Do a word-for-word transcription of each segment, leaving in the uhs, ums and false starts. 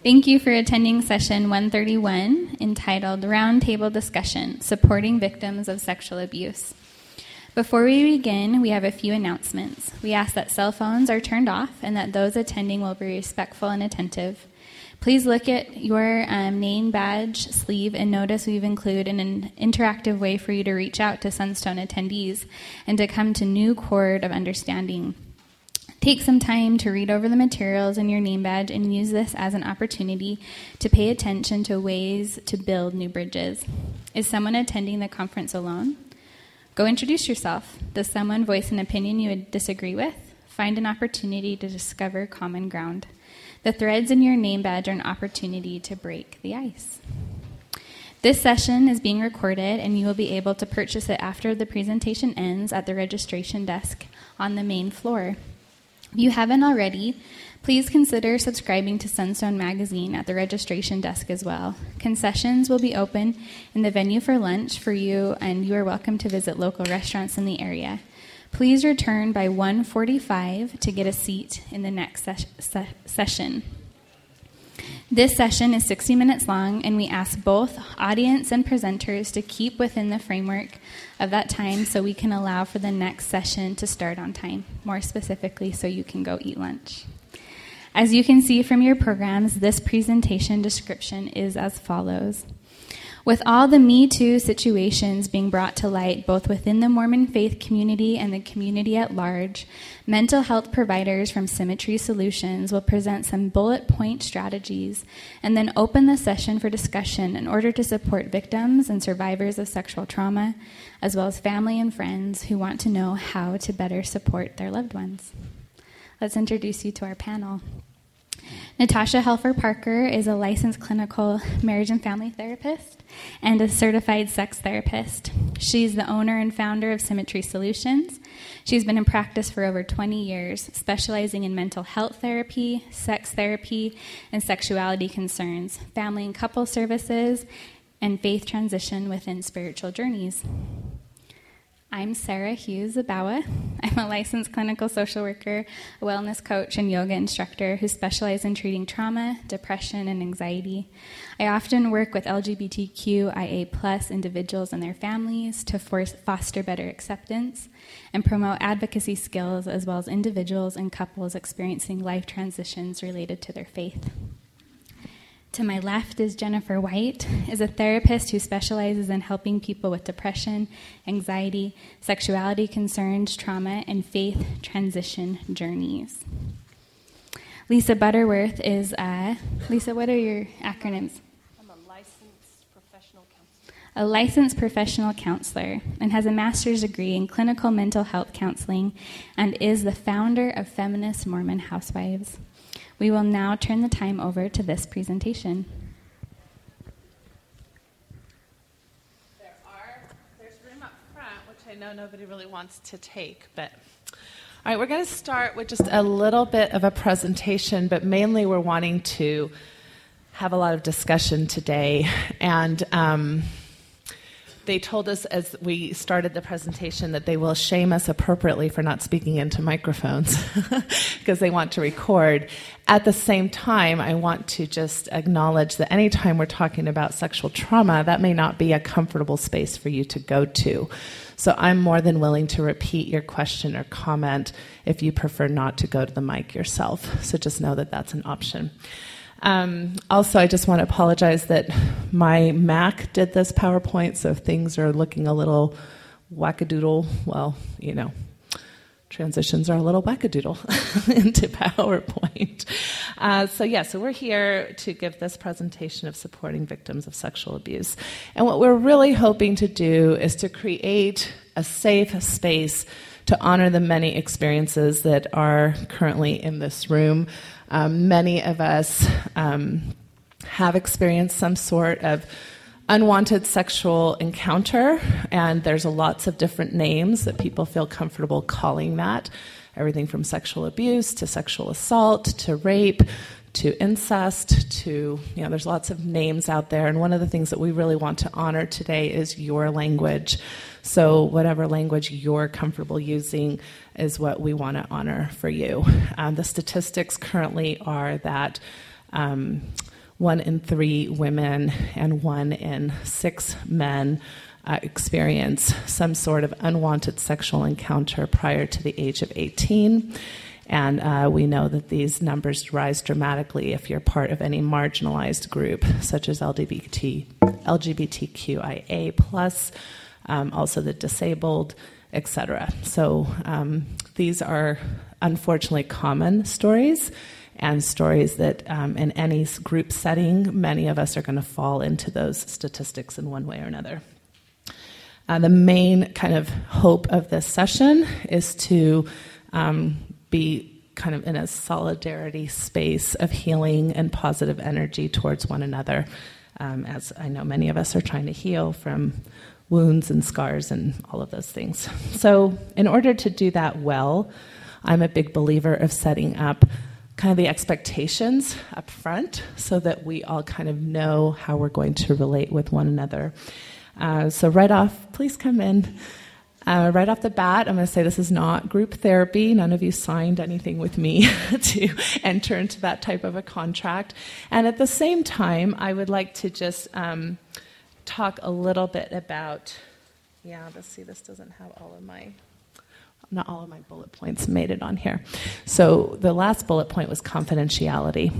Thank you for attending session one thirty-one, entitled Roundtable Discussion, Supporting Victims of Sexual Abuse. Before we begin, we have a few announcements. We ask that cell phones are turned off and that those attending will be respectful and attentive. Please look at your um, name badge sleeve and notice we've included an interactive way for you to reach out to Sunstone attendees and to come to new chord of understanding. Take some time to read over the materials in your name badge and use this as an opportunity to pay attention to ways to build new bridges. Is someone attending the conference alone? Go introduce yourself. Does someone voice an opinion you would disagree with? Find an opportunity to discover common ground. The threads in your name badge are an opportunity to break the ice. This session is being recorded, and you will be able to purchase it after the presentation ends at the registration desk on the main floor. If you haven't already, please consider subscribing to Sunstone Magazine at the registration desk as well. Concessions will be open in the venue for lunch for you, and you are welcome to visit local restaurants in the area. Please return by one forty-five to get a seat in the next ses- se- session. This session is sixty minutes long, and we ask both audience and presenters to keep within the framework of that time so we can allow for the next session to start on time, more specifically so you can go eat lunch. As you can see from your programs, this presentation description is as follows. With all the Me Too situations being brought to light both within the Mormon faith community and the community at large, mental health providers from Symmetry Solutions will present some bullet point strategies and then open the session for discussion in order to support victims and survivors of sexual trauma, as well as family and friends who want to know how to better support their loved ones. Let's introduce you to our panel. Natasha Helfer Parker is a licensed clinical marriage and family therapist and a certified sex therapist. She's the owner and founder of Symmetry Solutions. She's been in practice for over twenty years, specializing in mental health therapy, sex therapy, and sexuality concerns, family and couple services, and faith transition within spiritual journeys. I'm Sarah Hughes Abawa. I'm a licensed clinical social worker, a wellness coach, and yoga instructor who specialize in treating trauma, depression, and anxiety. I often work with L G B T Q I A plus individuals and their families to force, foster better acceptance and promote advocacy skills, as well as individuals and couples experiencing life transitions related to their faith. To my left is Jennifer White, is a therapist who specializes in helping people with depression, anxiety, sexuality concerns, trauma, and faith transition journeys. Lisa Butterworth is, uh, Lisa, what are your acronyms? I'm a licensed professional counselor. A licensed professional counselor and has a master's degree in clinical mental health counseling and is the founder of Feminist Mormon Housewives. We will now turn the time over to this presentation. There are, there's room up front, which I know nobody really wants to take, but all right, we're going to start with just a little bit of a presentation, but mainly we're wanting to have a lot of discussion today. And um, they told us as we started the presentation that they will shame us appropriately for not speaking into microphones because they want to record. At the same time, I want to just acknowledge that anytime we're talking about sexual trauma, that may not be a comfortable space for you to go to. So I'm more than willing to repeat your question or comment if you prefer not to go to the mic yourself. So just know that that's an option. Um, also, I just want to apologize that my Mac did this PowerPoint, so if things are looking a little wackadoodle, well, you know, transitions are a little wackadoodle into PowerPoint. Uh, so yeah, so we're here to give this presentation of supporting victims of sexual abuse. And what we're really hoping to do is to create a safe space to honor the many experiences that are currently in this room. Um, many of us um, have experienced some sort of unwanted sexual encounter, and there's lots of different names that people feel comfortable calling that. Everything from sexual abuse to sexual assault to rape to incest to, you know, there's lots of names out there. And one of the things that we really want to honor today is your language. So whatever language you're comfortable using is what we want to honor for you. Um, the statistics currently are that um, one in three women and one in six men uh, experience some sort of unwanted sexual encounter prior to the age of eighteen. And uh, we know that these numbers rise dramatically if you're part of any marginalized group, such as L G B T, L G B T Q I A plus, um, also the disabled, et cetera. So um, these are unfortunately common stories, and stories that um, in any group setting, many of us are going to fall into those statistics in one way or another. Uh, the main kind of hope of this session is to um, be kind of in a solidarity space of healing and positive energy towards one another, um, as I know many of us are trying to heal from wounds and scars and all of those things. So in order to do that well, I'm a big believer of setting up kind of the expectations up front so that we all kind of know how we're going to relate with one another. Uh, so right off, please come in. Uh, right off the bat, I'm going to say this is not group therapy. None of you signed anything with me to enter into that type of a contract. And at the same time, I would like to just um, talk a little bit about, yeah, let's see, this doesn't have all of my, not all of my bullet points made it on here. So the last bullet point was confidentiality.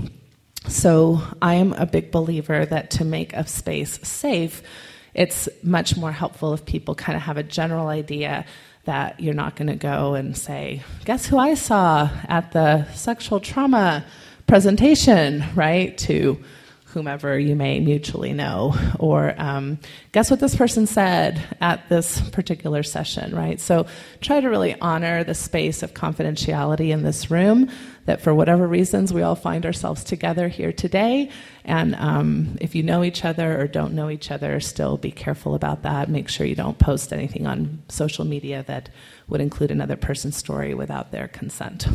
So I am a big believer that to make a space safe, it's much more helpful if people kind of have a general idea that you're not going to go and say, guess who I saw at the sexual trauma presentation, right, to whomever you may mutually know, or um, guess what this person said at this particular session, right? So try to really honor the space of confidentiality in this room, that for whatever reasons we all find ourselves together here today, and um, if you know each other or don't know each other, still be careful about that. Make sure you don't post anything on social media that would include another person's story without their consent.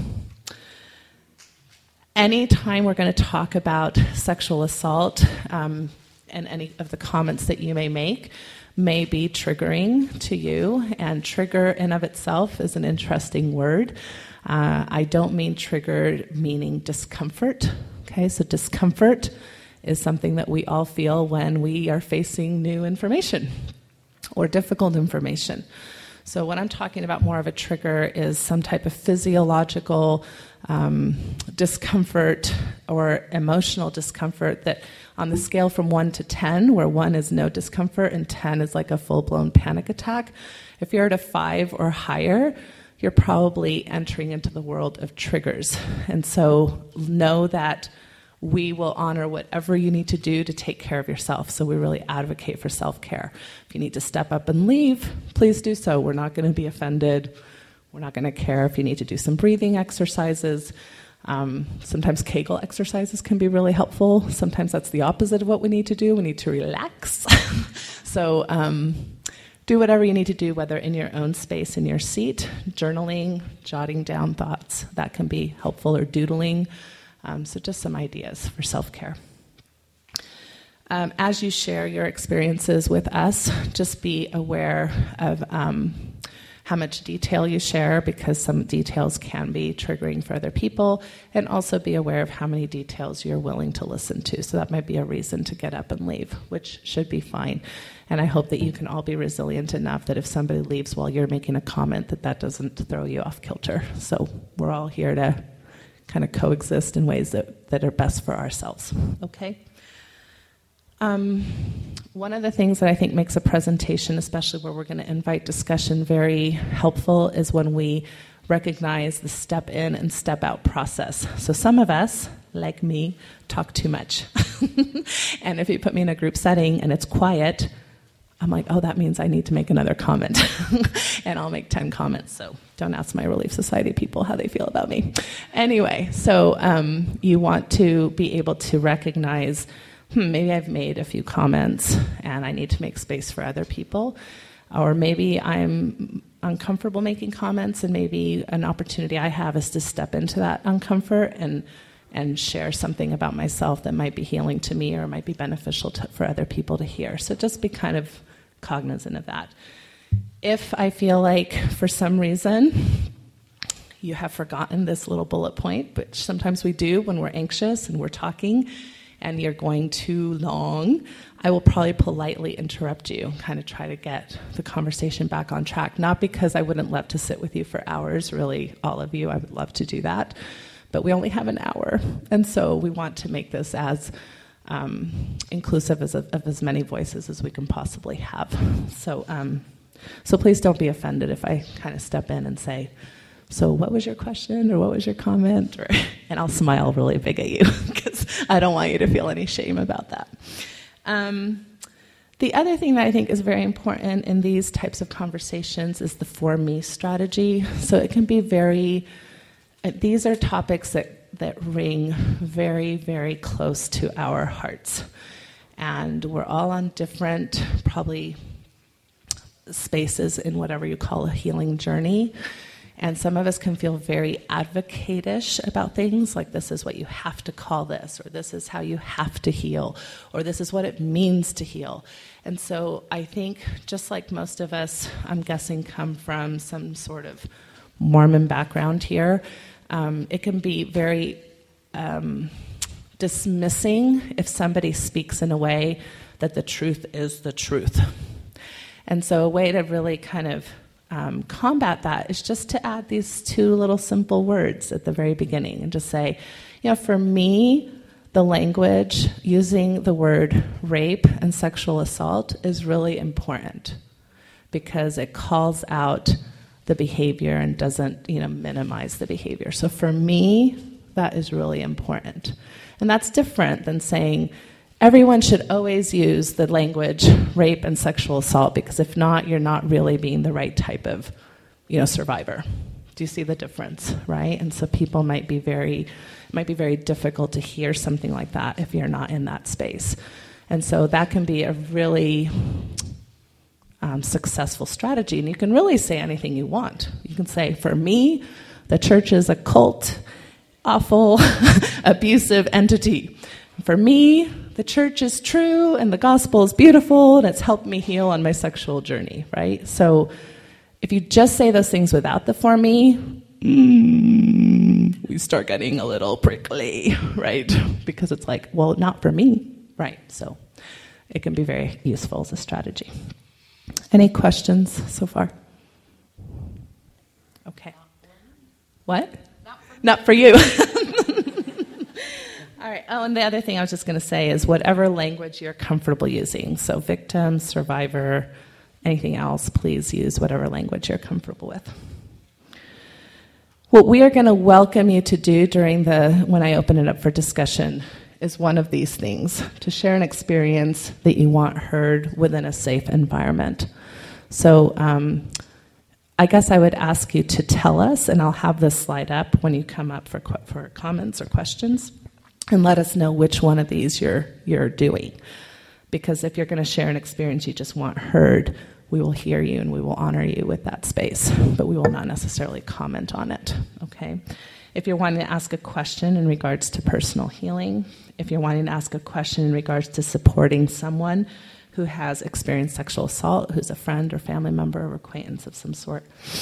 Anytime we're going to talk about sexual assault, um, and any of the comments that you may make may be triggering to you, and trigger in of itself is an interesting word. Uh, I don't mean trigger meaning discomfort, okay? So discomfort is something that we all feel when we are facing new information or difficult information. So what I'm talking about more of a trigger is some type of physiological um, discomfort or emotional discomfort that on the scale from one to ten, where one is no discomfort and ten is like a full-blown panic attack, if you're at a five or higher, you're probably entering into the world of triggers. And so know that we will honor whatever you need to do to take care of yourself. So we really advocate for self-care. If you need to step up and leave, please do so. We're not going to be offended. We're not going to care if you need to do some breathing exercises. Um, sometimes Kegel exercises can be really helpful. Sometimes that's the opposite of what we need to do. We need to relax. so um, do whatever you need to do, whether in your own space, in your seat, journaling, jotting down thoughts. That can be helpful, or doodling. Um, so just some ideas for self-care. Um, as you share your experiences with us, just be aware of um, how much detail you share, because some details can be triggering for other people, and also be aware of how many details you're willing to listen to. So that might be a reason to get up and leave, which should be fine. And I hope that you can all be resilient enough that if somebody leaves while you're making a comment, that that doesn't throw you off kilter. So we're all here to kind of coexist in ways that, that are best for ourselves. Okay? Um, one of the things that I think makes a presentation, especially where we're going to invite discussion, very helpful is when we recognize the step in and step out process. So some of us, like me, talk too much. And if you put me in a group setting and it's quiet, I'm like, oh, that means I need to make another comment. And I'll make ten comments. So don't ask my Relief Society people how they feel about me. Anyway, so um, you want to be able to recognize, hmm, maybe I've made a few comments and I need to make space for other people. Or maybe I'm uncomfortable making comments, and maybe an opportunity I have is to step into that uncomfort and and share something about myself that might be healing to me or might be beneficial to, for other people to hear. So just be kind of cognizant of that. If I feel like for some reason you have forgotten this little bullet point, which sometimes we do when we're anxious and we're talking, and you're going too long, I will probably politely interrupt you, kind of try to get the conversation back on track. Not because I wouldn't love to sit with you for hours, really, all of you, I would love to do that. But we only have an hour, and so we want to make this as um, inclusive as, of as many voices as we can possibly have. So, um, so please don't be offended if I kind of step in and say, so what was your question, or what was your comment? Or, and I'll smile really big at you, because I don't want you to feel any shame about that. Um, the other thing that I think is very important in these types of conversations is the for me strategy. So it can be very, uh, these are topics that, that ring very, very close to our hearts. And we're all on different, probably, spaces in whatever you call a healing journey. And some of us can feel very advocate-ish about things, like this is what you have to call this, or this is how you have to heal, or this is what it means to heal. And so I think, just like most of us, I'm guessing, come from some sort of Mormon background here, um, it can be very um, dismissing if somebody speaks in a way that the truth is the truth. And so a way to really kind of Um, combat that is just to add these two little simple words at the very beginning and just say, you know, for me, the language using the word rape and sexual assault is really important because it calls out the behavior and doesn't, you know, minimize the behavior. So for me, that is really important. And that's different than saying, everyone should always use the language rape and sexual assault, because if not, you're not really being the right type of, you know, survivor. Do you see the difference, right? And so people might be very, it might be very difficult to hear something like that if you're not in that space. And so that can be a really um, successful strategy. And you can really say anything you want. You can say, for me, the church is a cult, awful, abusive entity. For me, the church is true and the gospel is beautiful and it's helped me heal on my sexual journey, right? So if you just say those things without the for me, mm, we start getting a little prickly, right? Because it's like, well, not for me, right? So it can be very useful as a strategy. Any questions so far? Okay. What? Not for you. All right. Oh, and the other thing I was just going to say is whatever language you're comfortable using. So victim, survivor, anything else, please use whatever language you're comfortable with. What we are going to welcome you to do during the, when I open it up for discussion, is one of these things, to share an experience that you want heard within a safe environment. So um, I guess I would ask you to tell us, and I'll have this slide up when you come up for for comments or questions, and let us know which one of these you're you're doing. Because if you're going to share an experience you just want heard, we will hear you and we will honor you with that space, but we will not necessarily comment on it, okay? If you're wanting to ask a question in regards to personal healing, if you're wanting to ask a question in regards to supporting someone who has experienced sexual assault, who's a friend or family member or acquaintance of some sort,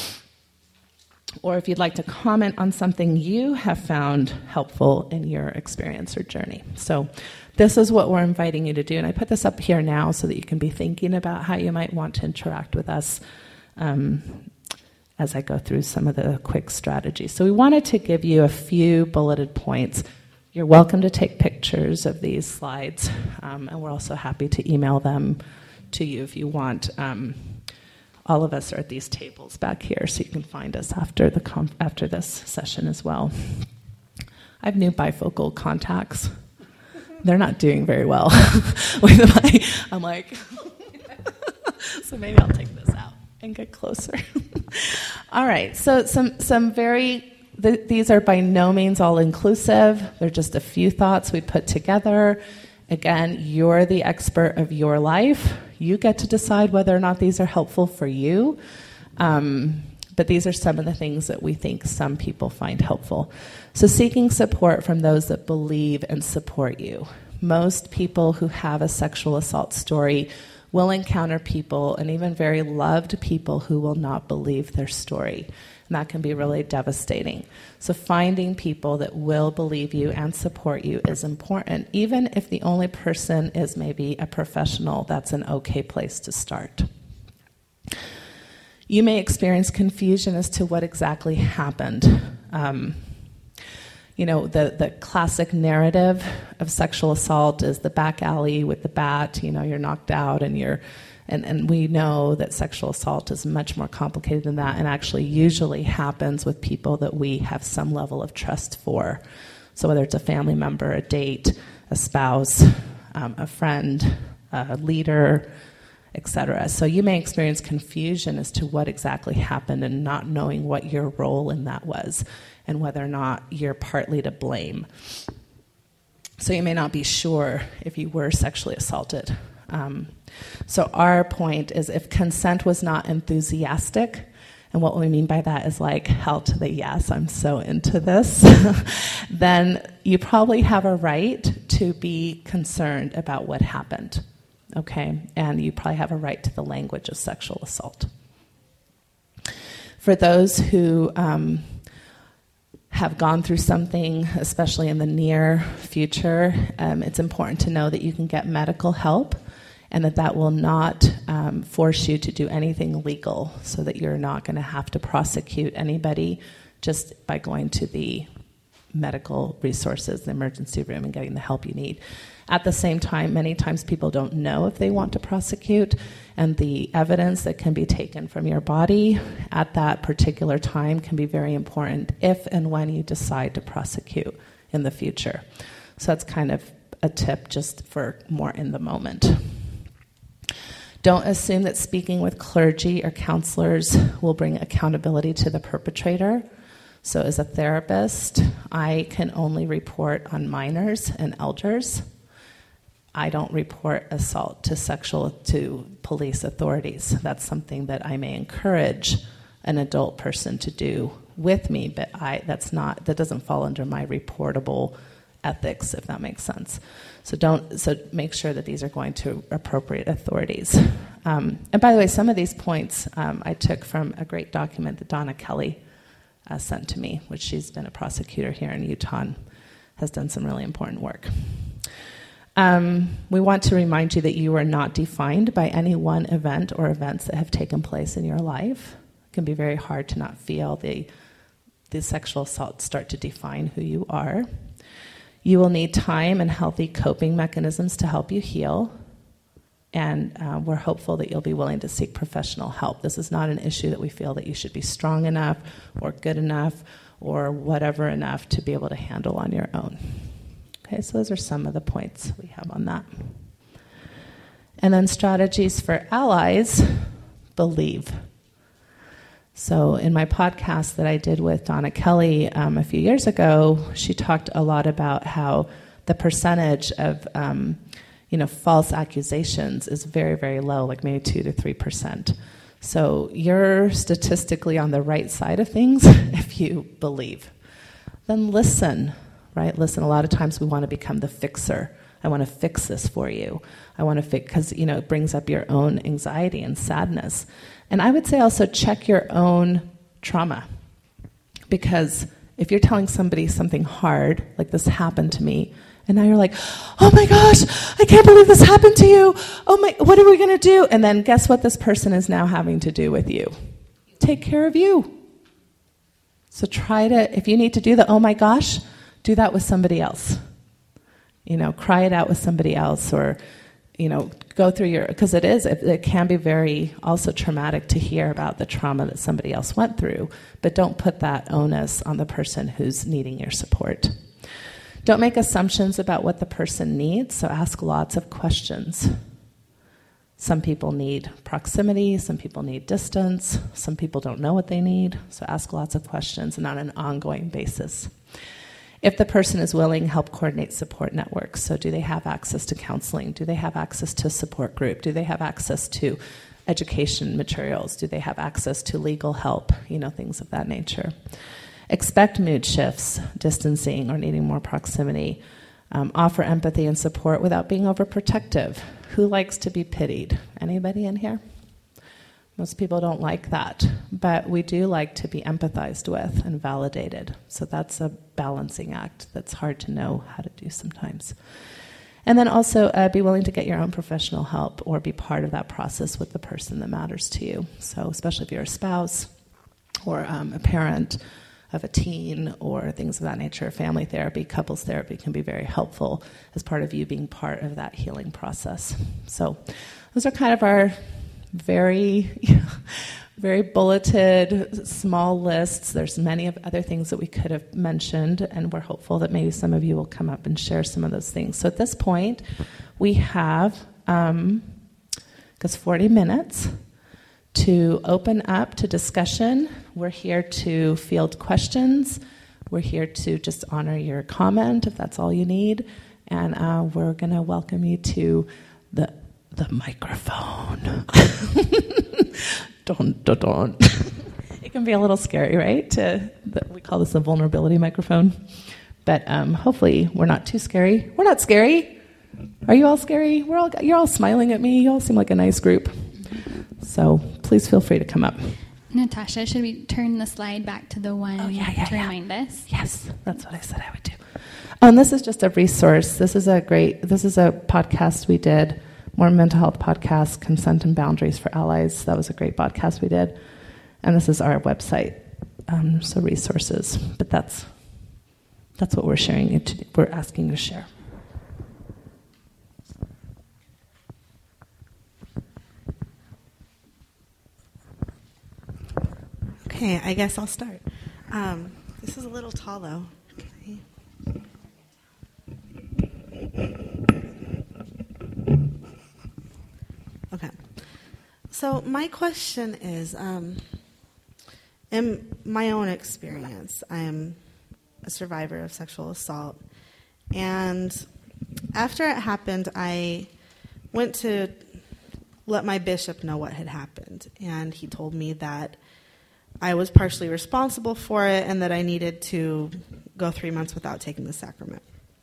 or if you'd like to comment on something you have found helpful in your experience or journey. So this is what we're inviting you to do. And I put this up here now so that you can be thinking about how you might want to interact with us um, as I go through some of the quick strategies. So we wanted to give you a few bulleted points. You're welcome to take pictures of these slides, um, and we're also happy to email them to you if you want. Um, All of us are at these tables back here, so you can find us after the conf- after this session as well. I have new bifocal contacts. They're not doing very well with my. I'm like, so maybe I'll take this out and get closer. All right, so some some very. Th- these are by no means all inclusive. They're just a few thoughts we put together. Again, you're the expert of your life. You get to decide whether or not these are helpful for you. Um, but these are some of the things that we think some people find helpful. So seeking support from those that believe and support you. Most people who have a sexual assault story will encounter people, and even very loved people, who will not believe their story. And that can be really devastating. So finding people that will believe you and support you is important. Even if the only person is maybe a professional, that's an okay place to start. You may experience confusion as to what exactly happened. Um, you know, the, the classic narrative of sexual assault is the back alley with the bat. You know, you're knocked out and you're And, and we know that sexual assault is much more complicated than that, and actually usually happens with people that we have some level of trust for. So whether it's a family member, a date, a spouse, um, a friend, a leader, et cetera. So you may experience confusion as to what exactly happened and not knowing what your role in that was and whether or not you're partly to blame. So you may not be sure if you were sexually assaulted. Um, so our point is if consent was not enthusiastic, and what we mean by that is like hell to the yes, I'm so into this, then you probably have a right to be concerned about what happened, okay? And you probably have a right to the language of sexual assault. For those who um, have gone through something, especially in the near future, um, it's important to know that you can get medical help, and that that will not um, force you to do anything legal, so that you're not going to have to prosecute anybody just by going to the medical resources, the emergency room, and getting the help you need. At the same time, many times people don't know if they want to prosecute, and the evidence that can be taken from your body at that particular time can be very important if and when you decide to prosecute in the future. So that's kind of a tip just for more in the moment. Don't assume that speaking with clergy or counselors will bring accountability to the perpetrator. So as a therapist, I can only report on minors and elders. I don't report assault to sexual to police authorities. That's something that I may encourage an adult person to do with me, but I that's not that doesn't fall under my reportable ethics, if that makes sense. So don't. So make sure that these are going to appropriate authorities. Um, and by the way, some of these points um, I took from a great document that Donna Kelly uh, sent to me, which she's been a prosecutor here in Utah and has done some really important work. Um, we want to remind you that you are not defined by any one event or events that have taken place in your life. It can be very hard to not feel the the sexual assault start to define who you are. You will need time and healthy coping mechanisms to help you heal, and uh, we're hopeful that you'll be willing to seek professional help. This is not an issue that we feel that you should be strong enough or good enough or whatever enough to be able to handle on your own. Okay, so those are some of the points we have on that. And then strategies for allies, believe. So in my podcast that I did with Donna Kelly um, a few years ago, she talked a lot about how the percentage of um, you know, false accusations is very, very low, like maybe two to three percent. So you're statistically on the right side of things if you believe. Then listen, right? Listen, a lot of times we want to become the fixer. I want to fix this for you. I want to fix, because, you know, it brings up your own anxiety and sadness. And I would say also check your own trauma. Because if you're telling somebody something hard, like this happened to me, and now you're like, oh my gosh, I can't believe this happened to you. Oh my, what are we going to do? And then guess what this person is now having to do with you? Take care of you. So try to, if you need to do the oh my gosh, do that with somebody else. You know, cry it out with somebody else, or, you know, go through your, because it is, it, it can be very also traumatic to hear about the trauma that somebody else went through, but don't put that onus on the person who's needing your support. Don't make assumptions about what the person needs, so ask lots of questions. Some people need proximity, some people need distance, some people don't know what they need, so ask lots of questions and on an ongoing basis. If the person is willing, help coordinate support networks. So do they have access to counseling? Do they have access to a support group? Do they have access to education materials? Do they have access to legal help? You know, things of that nature. Expect mood shifts, distancing, or needing more proximity. Um, offer empathy and support without being overprotective. Who likes to be pitied? Anybody in here? Most people don't like that, but we do like to be empathized with and validated. So that's a balancing act that's hard to know how to do sometimes. And then also uh, be willing to get your own professional help or be part of that process with the person that matters to you. So especially if you're a spouse or um, a parent of a teen or things of that nature, family therapy, couples therapy can be very helpful as part of you being part of that healing process. So those are kind of our very, very bulleted, small lists. There's many of other things that we could have mentioned, and we're hopeful that maybe some of you will come up and share some of those things. So at this point, we have, um, because forty minutes to open up to discussion. We're here to field questions. We're here to just honor your comment, if that's all you need. And uh, we're going to welcome you to the the microphone. Dun, dun, dun. It can be a little scary, right? To, the, we call this a vulnerability microphone. But um, hopefully we're not too scary. We're not scary. Are you all scary? We're all, you're all smiling at me. You all seem like a nice group. So please feel free to come up. Natasha, should we turn the slide back to the one oh, yeah, yeah, to yeah. remind us? Yes, that's what I said I would do. Um, this is just a resource. This is a great, this is a podcast we did, More Mental Health Podcast, Consent and Boundaries for Allies. That was a great podcast we did. And this is our website, um, so resources. But that's that's what we're sharing, we're asking you to share. Okay, I guess I'll start. Um, this is a little tall, though. Okay. Okay. So my question is, um, in my own experience, I am a survivor of sexual assault. And after it happened, I went to let my bishop know what had happened. And he told me that I was partially responsible for it and that I needed to go three months without taking the sacrament.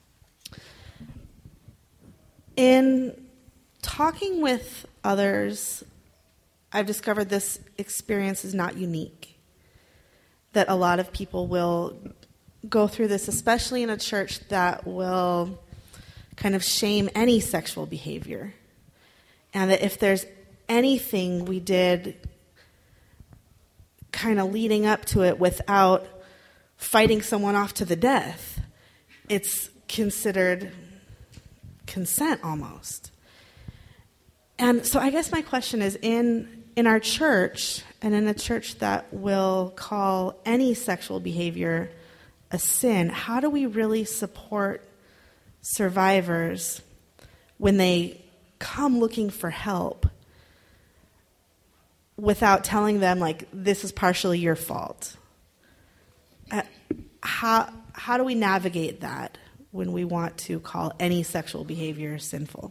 In talking with others, I've discovered this experience is not unique, that a lot of people will go through this, especially in a church that will kind of shame any sexual behavior, and that if there's anything we did kind of leading up to it without fighting someone off to the death, it's considered consent almost. And so I guess my question is, in in our church, and in a church that will call any sexual behavior a sin, how do we really support survivors when they come looking for help without telling them, like, this is partially your fault? Uh, how how do we navigate that when we want to call any sexual behavior sinful?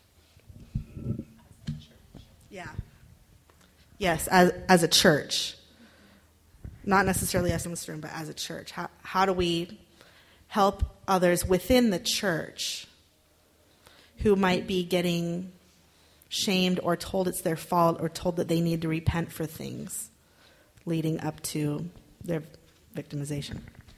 Yeah. Yes, as as a church. Not necessarily us in this room, but as a church. How how do we help others within the church who might be getting shamed or told it's their fault or told that they need to repent for things leading up to their victimization?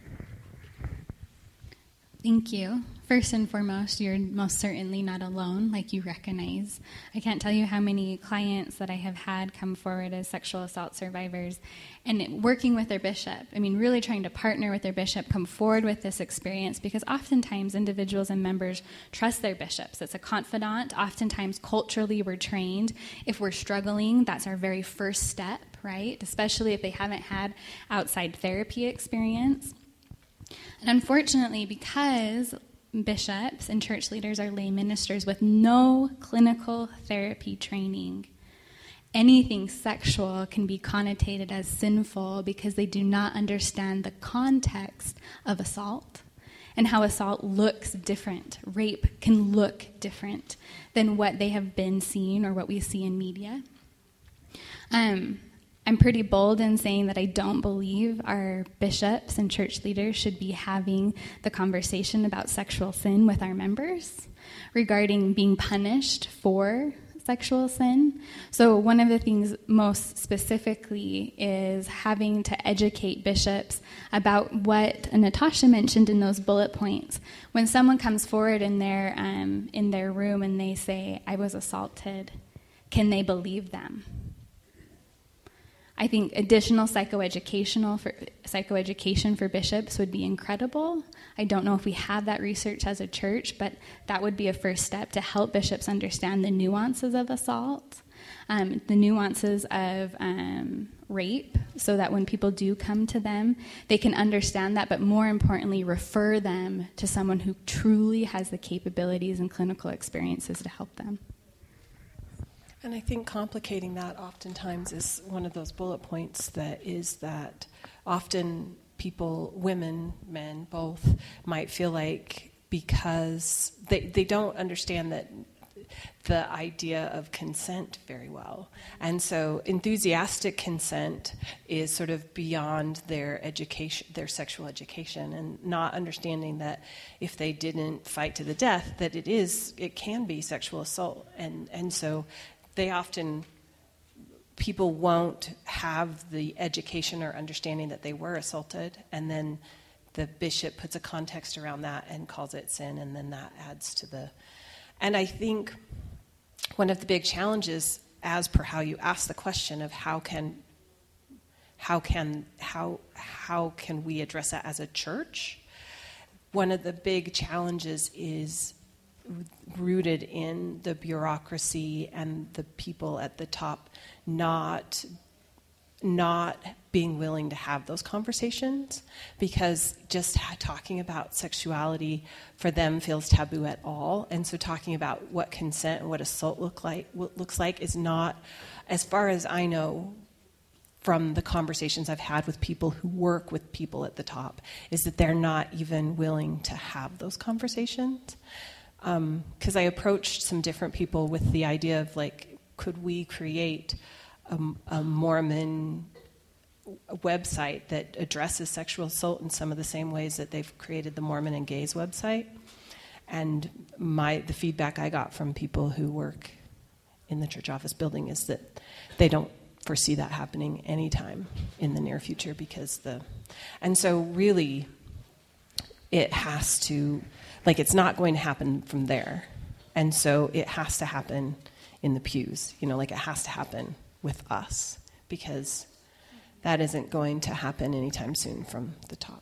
Thank you. First and foremost, you're most certainly not alone, like you recognize. I can't tell you how many clients that I have had come forward as sexual assault survivors and working with their bishop. I mean, really trying to partner with their bishop, come forward with this experience, because oftentimes individuals and members trust their bishops. It's a confidant. Oftentimes, culturally, we're trained. If we're struggling, that's our very first step, right? Especially if they haven't had outside therapy experience. And unfortunately, because bishops and church leaders are lay ministers with no clinical therapy training, anything sexual can be connotated as sinful because they do not understand the context of assault and how assault looks different. Rape can look different than what they have been seeing or what we see in media. Um, I'm pretty bold in saying that I don't believe our bishops and church leaders should be having the conversation about sexual sin with our members regarding being punished for sexual sin. So one of the things most specifically is having to educate bishops about what Natasha mentioned in those bullet points. When someone comes forward in their um, in their room and they say, "I was assaulted," can they believe them? I think additional psychoeducational for, psychoeducation for bishops would be incredible. I don't know if we have that research as a church, but that would be a first step to help bishops understand the nuances of assault, um, the nuances of um, rape, so that when people do come to them, they can understand that, but more importantly, refer them to someone who truly has the capabilities and clinical experiences to help them. And I think complicating that oftentimes is one of those bullet points that is that often people, women, men, both, might feel like because they, they don't understand that the idea of consent very well. And so enthusiastic consent is sort of beyond their education, their sexual education, and not understanding that if they didn't fight to the death, that it is, it can be sexual assault. And, and so they often, people won't have the education or understanding that they were assaulted, and then the bishop puts a context around that and calls it sin, and then that adds to the... And I think one of the big challenges, as per how you ask the question of how can, how can, how, how can we address that as a church, one of the big challenges is rooted in the bureaucracy and the people at the top not not being willing to have those conversations, because just talking about sexuality for them feels taboo at all. And so talking about what consent and what assault look like what looks like is not, as far as I know from the conversations I've had with people who work with people at the top, is that they're not even willing to have those conversations. Because um, I approached some different people with the idea of, like, could we create a, a Mormon website that addresses sexual assault in some of the same ways that they've created the Mormon and Gays website? And my the feedback I got from people who work in the church office building is that they don't foresee that happening anytime in the near future, because the... And so really, it has to... Like, it's not going to happen from there. And so it has to happen in the pews. You know, like, it has to happen with us, because that isn't going to happen anytime soon from the top.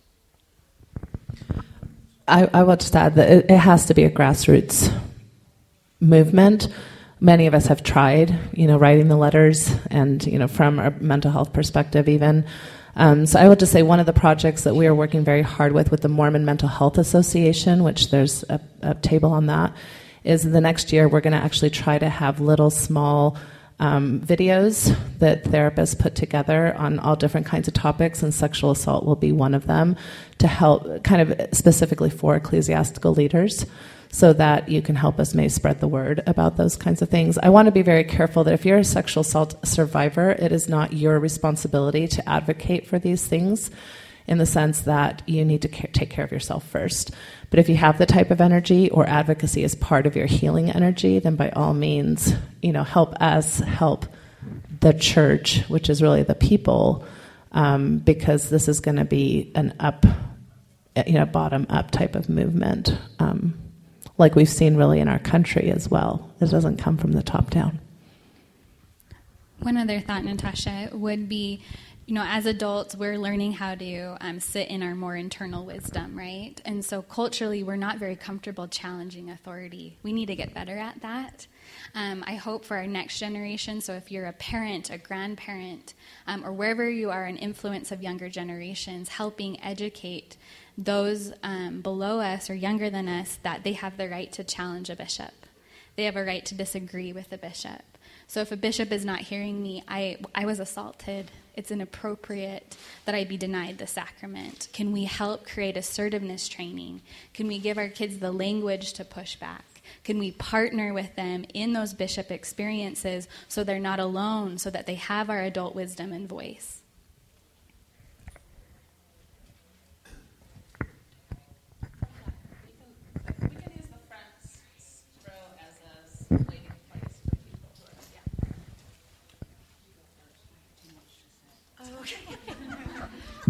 I, I will just add that it, it has to be a grassroots movement. Many of us have tried, you know, writing the letters, and, you know, from a mental health perspective even. Um, so I will just say one of the projects that we are working very hard with with the Mormon Mental Health Association, which there's a, a table on that, is the next year we're going to actually try to have little small um, videos that therapists put together on all different kinds of topics, and sexual assault will be one of them, to help kind of specifically for ecclesiastical leaders, so that you can help us maybe spread the word about those kinds of things. I want to be very careful that if you're a sexual assault survivor, it is not your responsibility to advocate for these things, in the sense that you need to care, take care of yourself first. But if you have the type of energy, or advocacy is part of your healing energy, then by all means, you know, help us help the church, which is really the people, um, because this is going to be an up, you know, bottom-up type of movement. Um, like we've seen really in our country as well. It doesn't come from the top down. One other thought, Natasha, would be, you know, as adults, we're learning how to um, sit in our more internal wisdom, right? And so culturally, we're not very comfortable challenging authority. We need to get better at that. Um, I hope for our next generation, so if you're a parent, a grandparent, um, or wherever you are an influence of younger generations, helping educate those um, below us or younger than us that they have the right to challenge a bishop. They have a right to disagree with a bishop. So if a bishop is not hearing me, I, I was assaulted, it's inappropriate that I be denied the sacrament. Can we help create assertiveness training? Can we give our kids the language to push back? Can we partner with them in those bishop experiences so they're not alone, so that they have our adult wisdom and voice?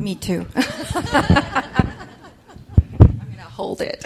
Me too. I'm going to hold it.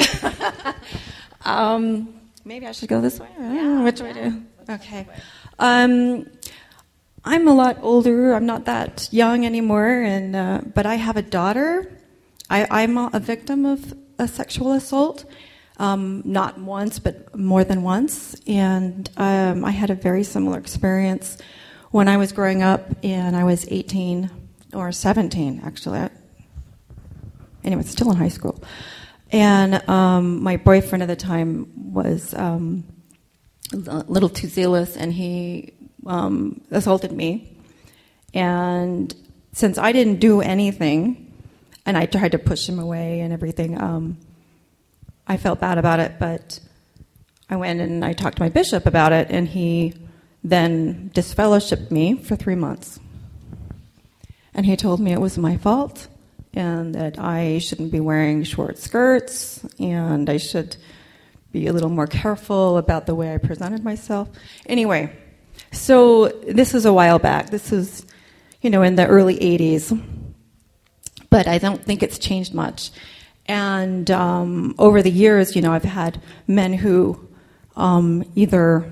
um, maybe I should go this way? I don't know which way to. Okay. Um, I'm a lot older. I'm not that young anymore, and uh, but I have a daughter. I, I'm a victim of a sexual assault, um, not once, but more than once. And um, I had a very similar experience when I was growing up, and I was eighteen or seventeen, actually. Anyway, still in high school. And um, my boyfriend at the time was um, a little too zealous, and he um, assaulted me. And since I didn't do anything, and I tried to push him away and everything, um, I felt bad about it, but I went and I talked to my bishop about it, and he then disfellowshipped me for three months. And he told me it was my fault, and that I shouldn't be wearing short skirts, and I should be a little more careful about the way I presented myself. Anyway, so this was a while back. This was, you know, in the early eighties. But I don't think it's changed much. And um, over the years, you know, I've had men who um, either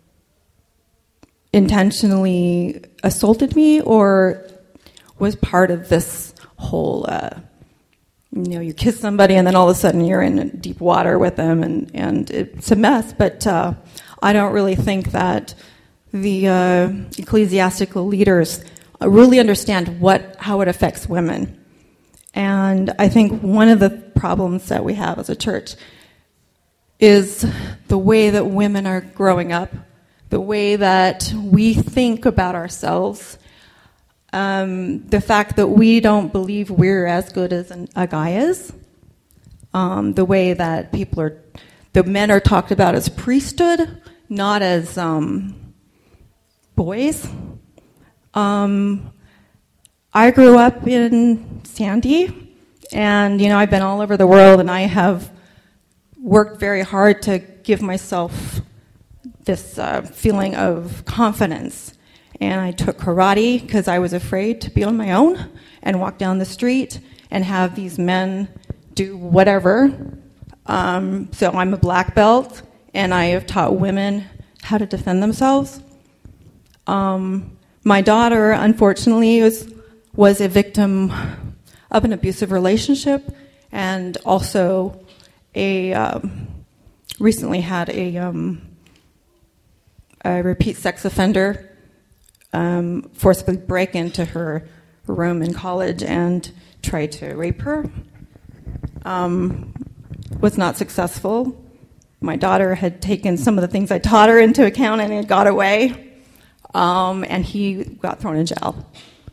intentionally assaulted me or was part of this whole, uh, you know, you kiss somebody and then all of a sudden you're in deep water with them, and, and it's a mess. But uh, I don't really think that the uh, ecclesiastical leaders really understand what how it affects women. And I think one of the problems that we have as a church is the way that women are growing up, the way that we think about ourselves, um, the fact that we don't believe we're as good as an, a guy is, um, the way that people are, the men are talked about as priesthood, not as um, boys. Um, I grew up in Sandy, and, you know, I've been all over the world, and I have worked very hard to give myself this uh, feeling of confidence. And I took karate because I was afraid to be on my own and walk down the street and have these men do whatever. Um, so I'm a black belt, and I have taught women how to defend themselves. Um, my daughter, unfortunately, was was a victim of an abusive relationship, and also a um, recently had a, um, a repeat sex offender um, forcibly break into her room in college and try to rape her. Um, was not successful. My daughter had taken some of the things I taught her into account, and it got away, um, and he got thrown in jail.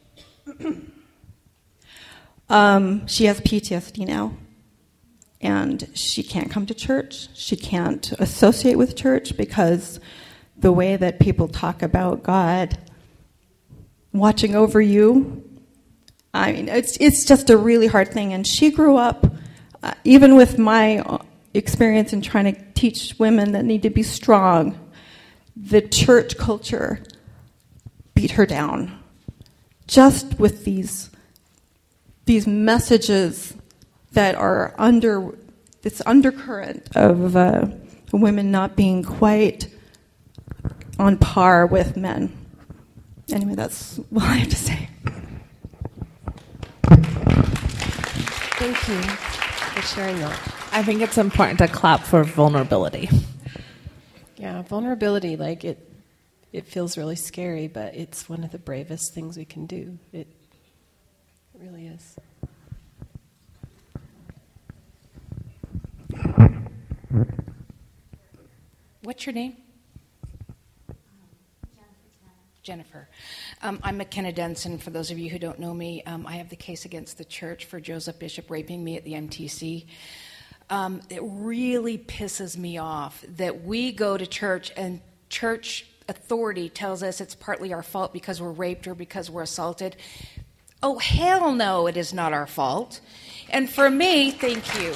Um, she has P T S D now, and she can't come to church. She can't associate with church because the way that people talk about God watching over you, I mean, it's it's just a really hard thing. And she grew up, uh, even with my experience in trying to teach women that need to be strong, the church culture beat her down just with these these messages that are under this undercurrent of uh, women not being quite on par with men. Anyway, that's what I have to say. Thank you for sharing that. I think it's important to clap for vulnerability. Yeah, vulnerability, like it it feels really scary, but it's one of the bravest things we can do. It It really is. What's your name? Jennifer. Um, I'm McKenna Denson. For those of you who don't know me, um, I have the case against the church for Joseph Bishop raping me at the M T C. Um, it really pisses me off that we go to church and church authority tells us it's partly our fault because we're raped or because we're assaulted. Oh, hell no, it is not our fault. And for me, thank you.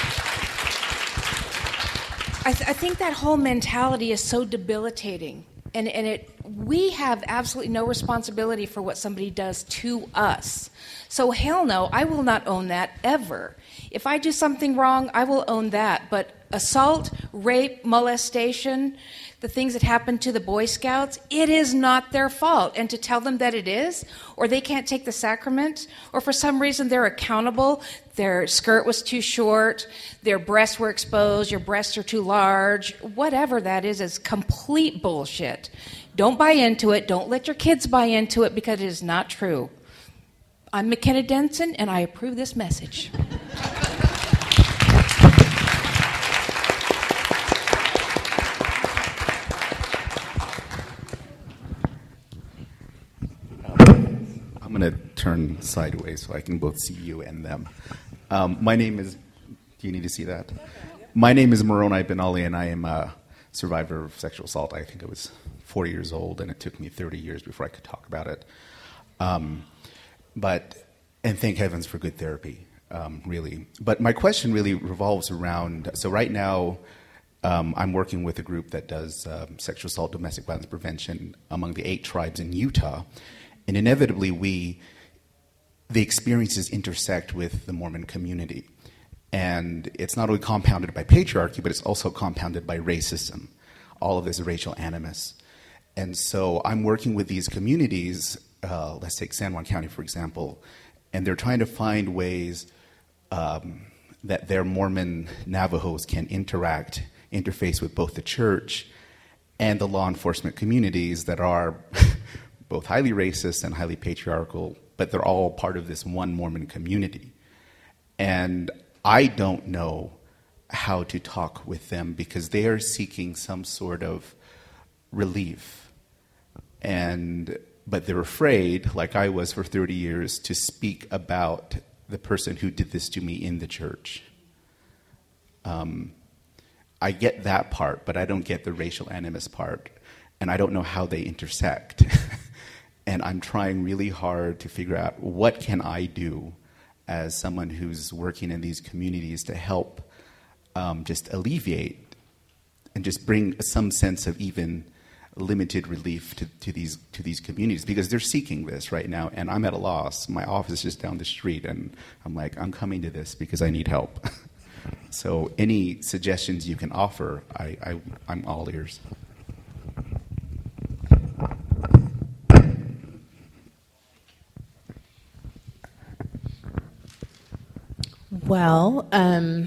I, th- I think that whole mentality is so debilitating. And, and it, we have absolutely no responsibility for what somebody does to us. So hell no, I will not own that ever. If I do something wrong, I will own that. But assault, rape, molestation, the things that happen to the Boy Scouts, it is not their fault. And to tell them that it is, or they can't take the sacrament, or for some reason they're accountable, their skirt was too short, their breasts were exposed, your breasts are too large, whatever that is, is complete bullshit. Don't buy into it. Don't let your kids buy into it, because it is not true. I'm McKenna Denson, and I approve this message. I'm going to turn sideways so I can both see you and them. Um, my name is, do you need to see that? My name is Moroni Benali, and I am a survivor of sexual assault. I think I was four years old, and it took me thirty years before I could talk about it. Um, but, and thank heavens for good therapy, um, really. But my question really revolves around, so right now, um, I'm working with a group that does um, sexual assault, domestic violence prevention among the eight tribes in Utah. And inevitably, we, the experiences intersect with the Mormon community. And it's not only compounded by patriarchy, but it's also compounded by racism. All of this racial animus. And so I'm working with these communities, uh, let's take San Juan County, for example, and they're trying to find ways um, that their Mormon Navajos can interact, interface with both the church and the law enforcement communities that are both highly racist and highly patriarchal, but they're all part of this one Mormon community. And I don't know how to talk with them because they are seeking some sort of relief. And but they're afraid, like I was for thirty years, to speak about the person who did this to me in the church. Um, I get that part, but I don't get the racial animus part. And I don't know how they intersect. And I'm trying really hard to figure out what can I do as someone who's working in these communities to help um, just alleviate and just bring some sense of even limited relief to, to these to these communities, because they're seeking this right now, and I'm at a loss. My office is just down the street, and I'm like, I'm coming to this because I need help. So any suggestions you can offer, I, I, I'm all ears. Well, um,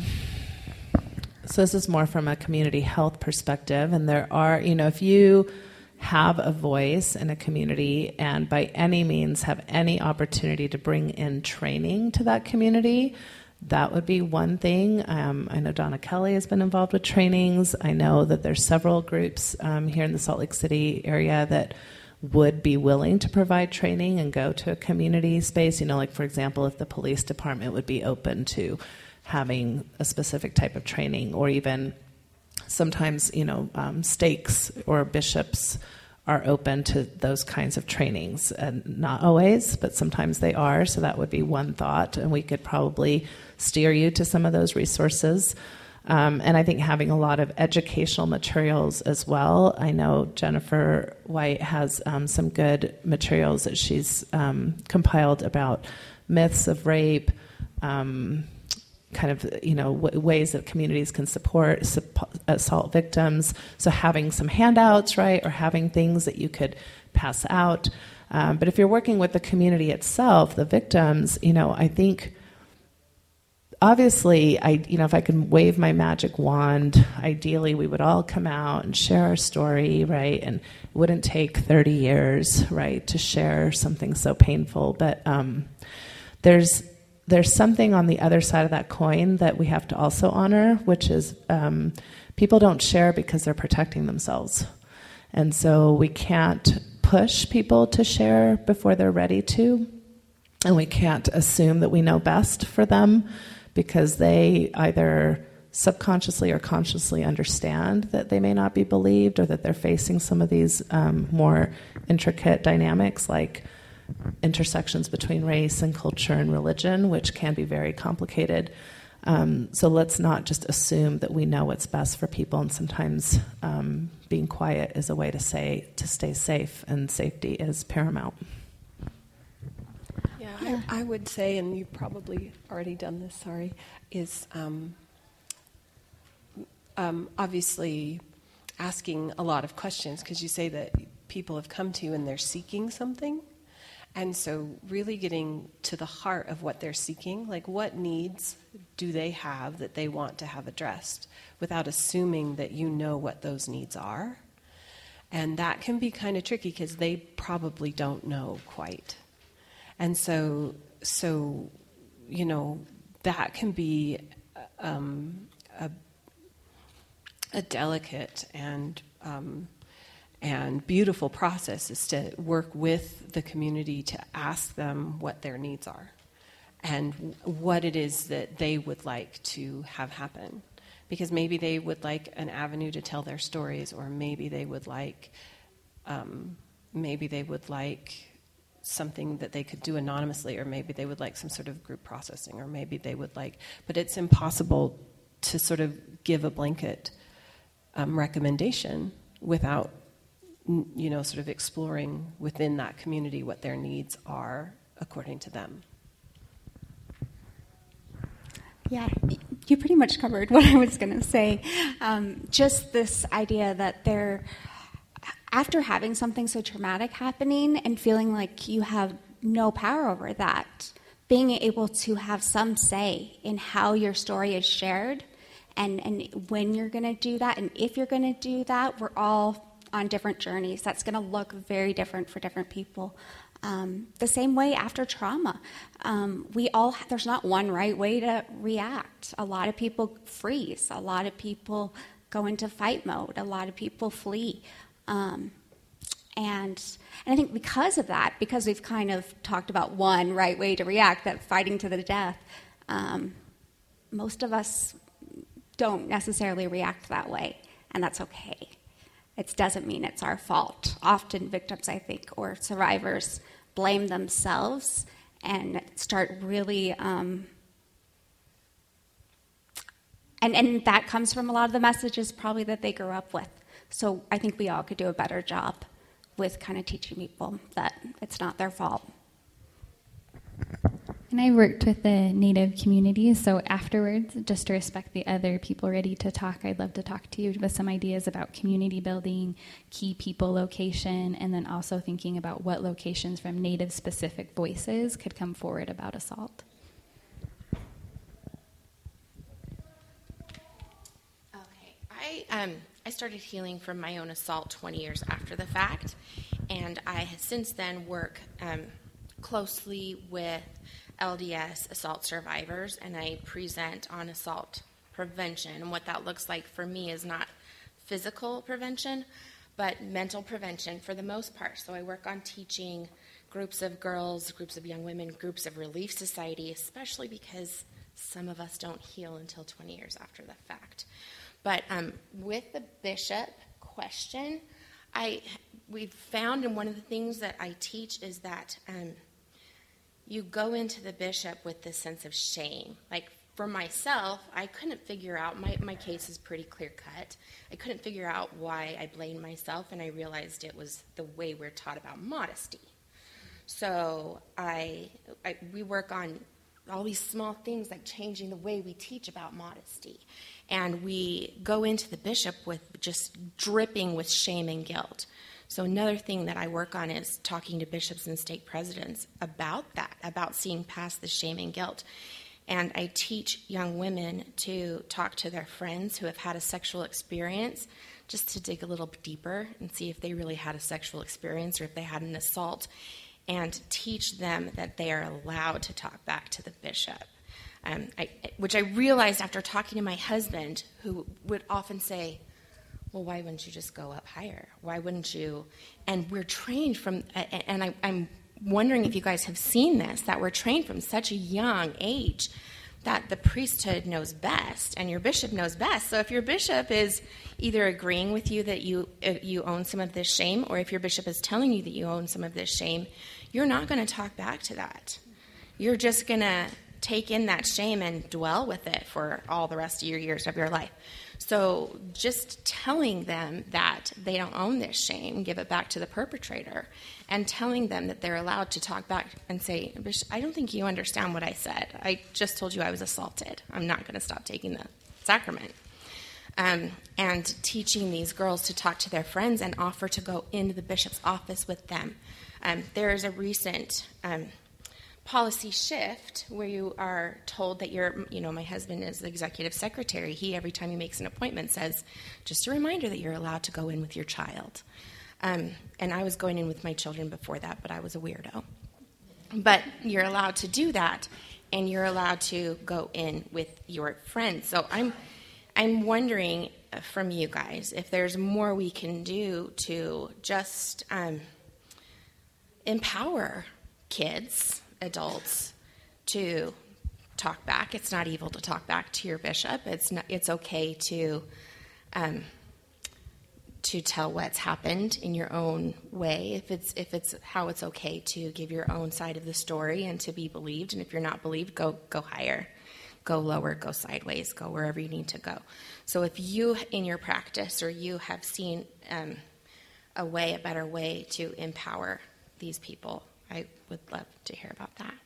so this is more from a community health perspective, and there are, you know, if you have a voice in a community and by any means have any opportunity to bring in training to that community, that would be one thing. Um, I know Donna Kelly has been involved with trainings. I know that there's several groups um, here in the Salt Lake City area that would be willing to provide training and go to a community space. You know, like, for example, if the police department would be open to having a specific type of training, or even sometimes, you know, um, stakes or bishops are open to those kinds of trainings. And not always, but sometimes they are. So that would be one thought, and we could probably steer you to some of those resources. Um, and I think having a lot of educational materials as well. I know Jennifer White has um, some good materials that she's um, compiled about myths of rape, um, kind of, you know, w- ways that communities can support sup- assault victims. So having some handouts, right, or having things that you could pass out. Um, but if you're working with the community itself, the victims, you know, I think obviously, I, you know, if I could wave my magic wand, ideally we would all come out and share our story, right? And it wouldn't take thirty years, right, to share something so painful. But um, there's there's something on the other side of that coin that we have to also honor, which is um, people don't share because they're protecting themselves. And so we can't push people to share before they're ready to. And we can't assume that we know best for them, because they either subconsciously or consciously understand that they may not be believed, or that they're facing some of these um, more intricate dynamics like intersections between race and culture and religion, which can be very complicated. Um, so let's not just assume that we know what's best for people, and sometimes um, being quiet is a way to say to stay safe, and safety is paramount. Yeah, I, I would say, and you've probably already done this, sorry, is um, um, obviously asking a lot of questions, because you say that people have come to you and they're seeking something. And so really getting to the heart of what they're seeking, like what needs do they have that they want to have addressed, without assuming that you know what those needs are. And that can be kind of tricky because they probably don't know quite. And so, so you know, that can be um, a, a delicate and um, and beautiful process, is to work with the community to ask them what their needs are and what it is that they would like to have happen. Because maybe they would like an avenue to tell their stories, or maybe they would like, um, maybe they would like something that they could do anonymously, or maybe they would like some sort of group processing, or maybe they would like, but it's impossible to sort of give a blanket um, recommendation without, you know, sort of exploring within that community what their needs are according to them. Yeah, you pretty much covered what I was going to say. Um, just this idea that they're, after having something so traumatic happening and feeling like you have no power over that, being able to have some say in how your story is shared, and, and when you're going to do that, and if you're going to do that, we're all on different journeys. That's going to look very different for different people. Um, the same way after trauma, um, we all there's not one right way to react. A lot of people freeze. A lot of people go into fight mode. A lot of people flee. Um, and and I think because of that, because we've kind of talked about one right way to react, that fighting to the death, um, most of us don't necessarily react that way, and that's okay. It doesn't mean it's our fault. Often victims, I think, or survivors blame themselves and start really, um, and, and that comes from a lot of the messages probably that they grew up with. So I think we all could do a better job with kind of teaching people that it's not their fault. And I worked with the Native communities, so afterwards, just to respect the other people ready to talk, I'd love to talk to you with some ideas about community building, key people location, and then also thinking about what locations from Native-specific voices could come forward about assault. Okay, I um, I started healing from my own assault twenty years after the fact, and I have since then work um, closely with L D S assault survivors, and I present on assault prevention. And what that looks like for me is not physical prevention, but mental prevention for the most part. So I work on teaching groups of girls, groups of young women, groups of Relief Society, especially because some of us don't heal until twenty years after the fact. But um, with the bishop question, I we've found, and one of the things that I teach is that um, you go into the bishop with this sense of shame. Like for myself, I couldn't figure out, my, my case is pretty clear cut. I couldn't figure out why I blamed myself, and I realized it was the way we're taught about modesty. So I, I we work on all these small things like changing the way we teach about modesty. And we go into the bishop with just dripping with shame and guilt. So another thing that I work on is talking to bishops and stake presidents about that, about seeing past the shame and guilt. And I teach young women to talk to their friends who have had a sexual experience, just to dig a little deeper and see if they really had a sexual experience or if they had an assault, and teach them that they are allowed to talk back to the bishop. Um, I, which I realized after talking to my husband, who would often say, well, why wouldn't you just go up higher? Why wouldn't you? And we're trained from, and I, I'm wondering if you guys have seen this, that we're trained from such a young age that the priesthood knows best and your bishop knows best. So if your bishop is either agreeing with you that you uh, you own some of this shame, or if your bishop is telling you that you own some of this shame, you're not going to talk back to that. You're just going to take in that shame and dwell with it for all the rest of your years of your life. So just telling them that they don't own this shame, give it back to the perpetrator, and telling them that they're allowed to talk back and say, I don't think you understand what I said. I just told you I was assaulted. I'm not going to stop taking the sacrament. Um, and teaching these girls to talk to their friends and offer to go into the bishop's office with them. Um, there is a recent um, policy shift where you are told that you're, you know, my husband is the executive secretary. He, every time he makes an appointment, says, just a reminder that you're allowed to go in with your child. Um, and I was going in with my children before that, but I was a weirdo. But you're allowed to do that, and you're allowed to go in with your friends. So I'm, I'm wondering from you guys if there's more we can do to just um, empower kids, adults, to talk back. It's not evil to talk back to your bishop. It's not, it's okay to um, to tell what's happened in your own way. If it's if it's how it's okay to give your own side of the story and to be believed. And if you're not believed, go go higher, go lower, go sideways, go wherever you need to go. So if you in your practice or you have seen um, a way, a better way to empower these people, I would love to hear about that.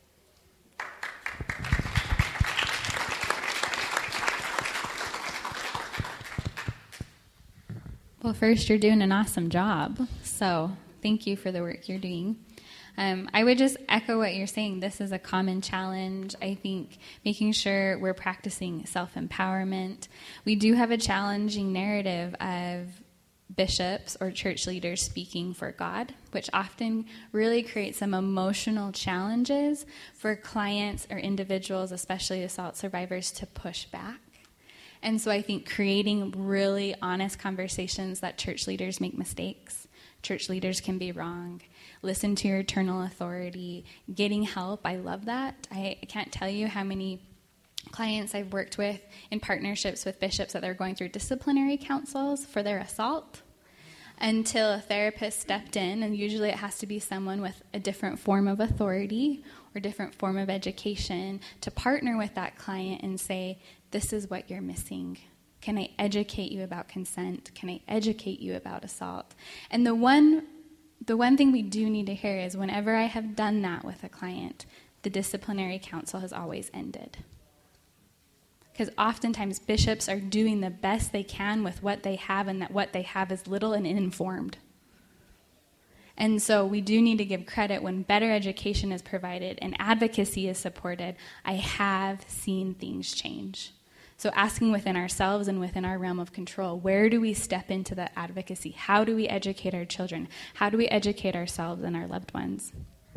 Well, first, you're doing an awesome job, so thank you for the work you're doing. Um, I would just echo what you're saying. This is a common challenge. I think making sure we're practicing self-empowerment. We do have a challenging narrative of bishops or church leaders speaking for God, which often really creates some emotional challenges for clients or individuals, especially assault survivors, to push back. And so I think creating really honest conversations that church leaders make mistakes, church leaders can be wrong, listen to your eternal authority, getting help. I love that. I can't tell you how many clients I've worked with in partnerships with bishops that they're going through disciplinary counsels for their assault until a therapist stepped in, and usually it has to be someone with a different form of authority or different form of education to partner with that client and say, this is what you're missing. Can I educate you about consent? Can I educate you about assault? And the one the one thing we do need to hear is whenever I have done that with a client, the disciplinary counsel has always ended. Because oftentimes bishops are doing the best they can with what they have, and that what they have is little and uninformed. And so we do need to give credit when better education is provided and advocacy is supported. I have seen things change. So asking within ourselves and within our realm of control, where do we step into that advocacy? How do we educate our children? How do we educate ourselves and our loved ones?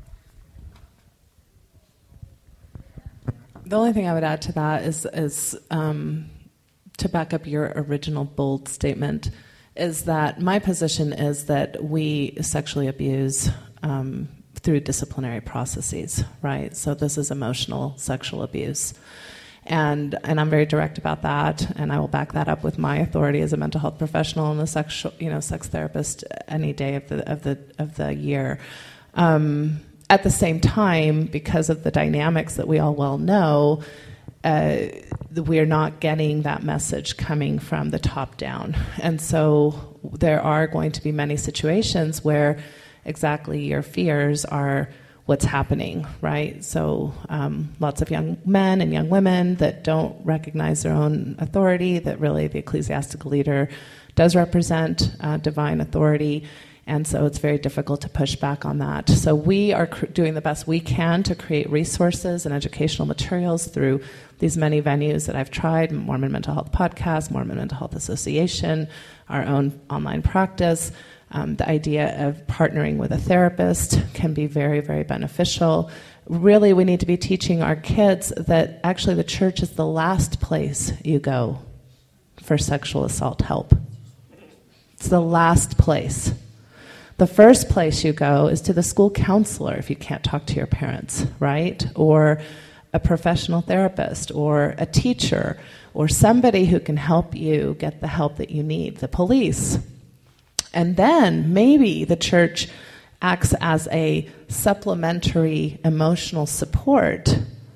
The only thing I would add to that is, is um, to back up your original bold statement, is that my position is that we sexually abuse um, through disciplinary processes, right? So this is emotional sexual abuse. And and I'm very direct about that, and I will back that up with my authority as a mental health professional and a sexual, you know, sex therapist any day of the of the of the year. Um, at the same time, because of the dynamics that we all well know, uh, we are not getting that message coming from the top down, and so there are going to be many situations where exactly your fears are what's happening, right? So um, lots of young men and young women that don't recognize their own authority, that really the ecclesiastical leader does represent uh, divine authority, and so it's very difficult to push back on that. So we are cr- doing the best we can to create resources and educational materials through these many venues that I've tried, Mormon Mental Health Podcast, Mormon Mental Health Association, our own online practice. Um, the idea of partnering with a therapist can be very, very beneficial. Really, we need to be teaching our kids that actually the church is the last place you go for sexual assault help. It's the last place. The first place you go is to the school counselor if you can't talk to your parents, right? Or a professional therapist, or a teacher, or somebody who can help you get the help that you need, the police. And then maybe the church acts as a supplementary emotional support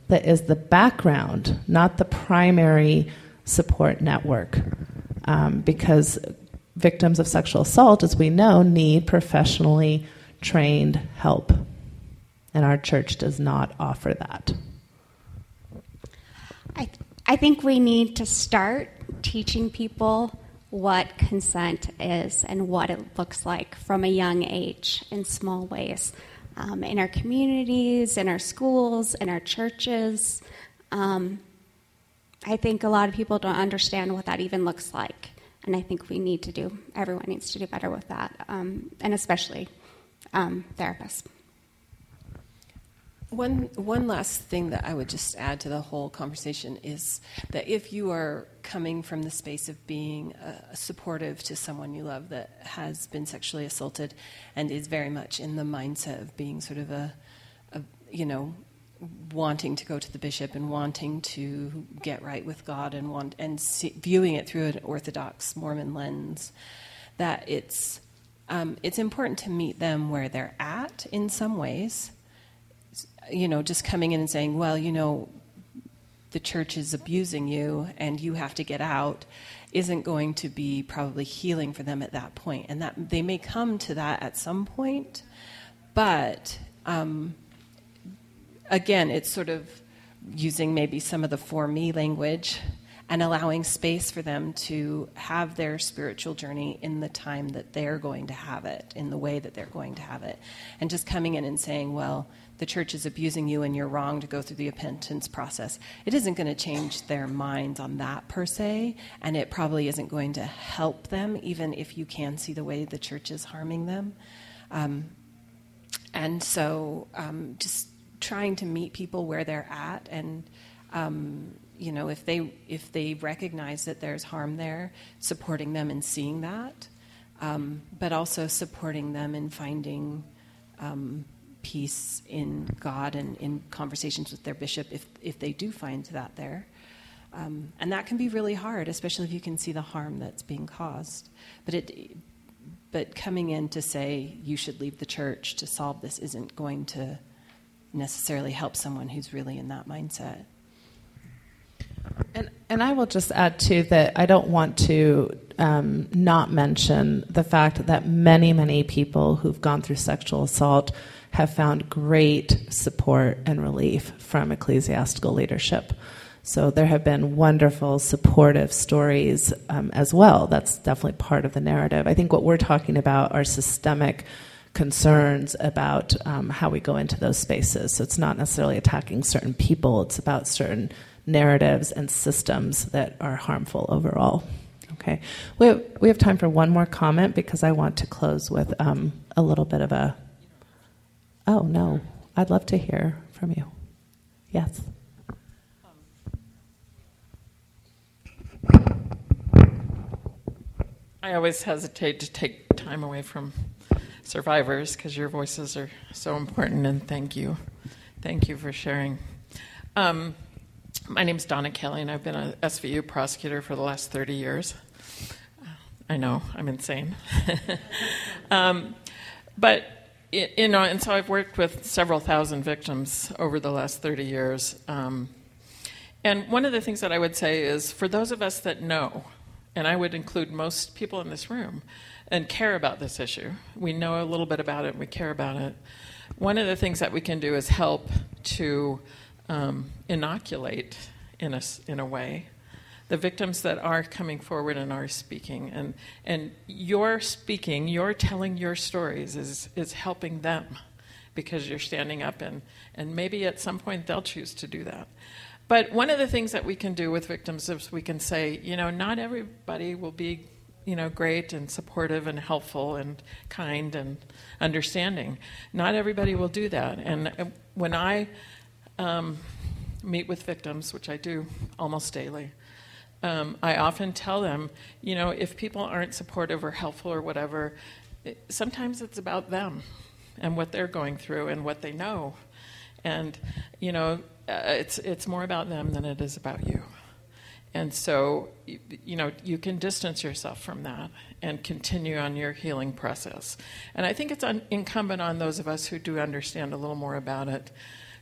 that is the background, not the primary support network. Um, because victims of sexual assault, as we know, need professionally trained help. And our church does not offer that. I, th- I think we need to start teaching people what consent is and what it looks like from a young age in small ways. Um, in our communities, in our schools, in our churches. Um, I think a lot of people don't understand what that even looks like. And I think we need to do, everyone needs to do better with that, um, and especially um, therapists. One one last thing that I would just add to the whole conversation is that if you are coming from the space of being uh, supportive to someone you love that has been sexually assaulted and is very much in the mindset of being sort of a, a you know, wanting to go to the bishop and wanting to get right with God and want and see, viewing it through an Orthodox Mormon lens, that it's um, it's important to meet them where they're at in some ways. You know, just coming in and saying, well, you know, the church is abusing you and you have to get out isn't going to be probably healing for them at that point. And that they may come to that at some point, but um, again, it's sort of using maybe some of the for me language and allowing space for them to have their spiritual journey in the time that they're going to have it, in the way that they're going to have it. And just coming in and saying, well, the church is abusing you and you're wrong to go through the repentance process. It isn't going to change their minds on that per se, and it probably isn't going to help them, even if you can see the way the church is harming them. Um, and so um, just trying to meet people where they're at, and um, you know, if they if they recognize that there's harm there, supporting them in seeing that, um, but also supporting them in finding um, peace in God and in conversations with their bishop if if they do find that there. Um, and that can be really hard, especially if you can see the harm that's being caused. But it, but coming in to say you should leave the church to solve this isn't going to necessarily help someone who's really in that mindset. And, and I will just add, too, that I don't want to um, not mention the fact that many, many people who've gone through sexual assault have found great support and relief from ecclesiastical leadership. So there have been wonderful, supportive stories um, as well. That's definitely part of the narrative. I think what we're talking about are systemic concerns about um, how we go into those spaces. So it's not necessarily attacking certain people. It's about certain narratives and systems that are harmful overall. Okay, we have, we have time for one more comment because I want to close with um, a little bit of a, oh no, I'd love to hear from you. Yes. I always hesitate to take time away from survivors because your voices are so important, and thank you. Thank you for sharing. Um, my name's Donna Kelly, and I've been a S V U prosecutor for the last thirty years. I know, I'm insane. um, but, you know, and so I've worked with several thousand victims over the last thirty years. Um, and one of the things that I would say is, for those of us that know, and I would include most people in this room, and care about this issue, we know a little bit about it, we care about it, one of the things that we can do is help to um, inoculate, in a, in a way, the victims that are coming forward and are speaking. And, and your speaking, your telling your stories is, is helping them, because you're standing up, and, and maybe at some point they'll choose to do that. But one of the things that we can do with victims is we can say, you know, not everybody will be, you know, great and supportive and helpful and kind and understanding. Not everybody will do that. And when I um, meet with victims, which I do almost daily, um, I often tell them, you know, if people aren't supportive or helpful or whatever, it, sometimes it's about them and what they're going through and what they know. And, you know, Uh, it's it's more about them than it is about you. And so, you, you know, you can distance yourself from that and continue on your healing process. And I think it's un- incumbent on those of us who do understand a little more about it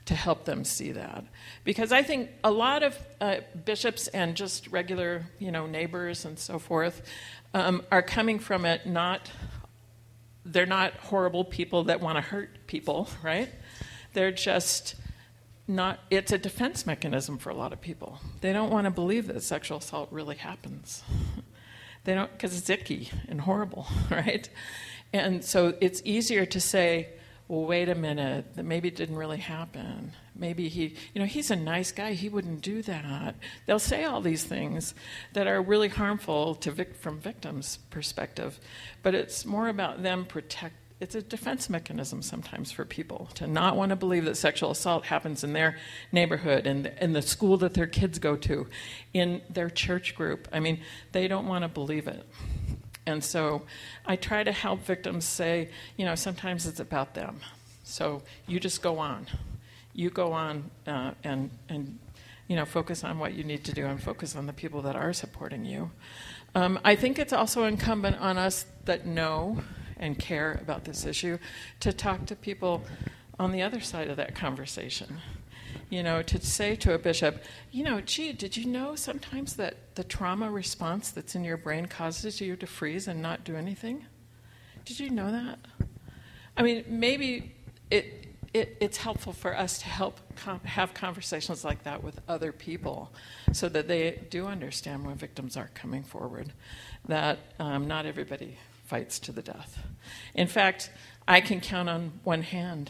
to help them see that. Because I think a lot of uh, bishops and just regular, you know, neighbors and so forth um, are coming from it not, they're not horrible people that want to hurt people, right? They're just not, it's a defense mechanism for a lot of people. They don't want to believe that sexual assault really happens. They don't, because it's icky and horrible, right? And so it's easier to say, well, wait a minute, that maybe it didn't really happen. Maybe he, you know, he's a nice guy, he wouldn't do that. They'll say all these things that are really harmful to vic- from victims' perspective, but it's more about them protect. It's a defense mechanism sometimes for people to not want to believe that sexual assault happens in their neighborhood, in the, in the school that their kids go to, in their church group. I mean, they don't want to believe it. And so I try to help victims say, you know, sometimes it's about them. So you just go on. You go on uh, and, and, you know, focus on what you need to do and focus on the people that are supporting you. Um, I think it's also incumbent on us that know and care about this issue to talk to people on the other side of that conversation. You know, to say to a bishop, you know, gee, did you know sometimes that the trauma response that's in your brain causes you to freeze and not do anything? Did you know that? I mean, maybe it, it it's helpful for us to help com- have conversations like that with other people so that they do understand when victims are coming forward, that um, not everybody fights to the death. In fact, I can count on one hand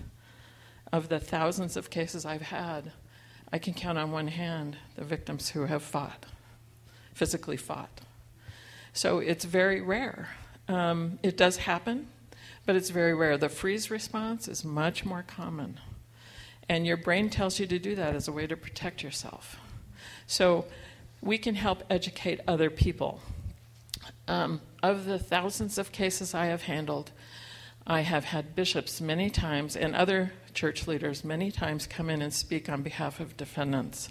of the thousands of cases I've had, I can count on one hand the victims who have fought, physically fought. So it's very rare. Um, it does happen, but it's very rare. The freeze response is much more common. And your brain tells you to do that as a way to protect yourself. So we can help educate other people. Um, of the thousands of cases I have handled, I have had bishops many times and other church leaders many times come in and speak on behalf of defendants.